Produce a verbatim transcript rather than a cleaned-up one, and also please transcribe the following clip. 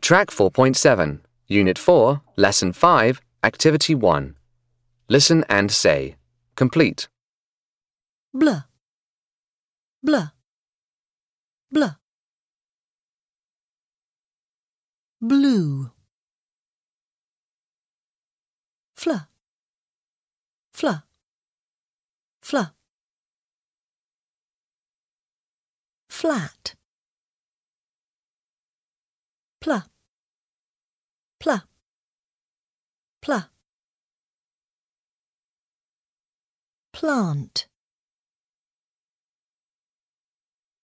Track four point seven, Unit four, Lesson five, Activity one. Listen and say. Complete. Blah, blah, blah. Blue. Fla, fla, fla. Flat. Pla, pla, pla. Plant.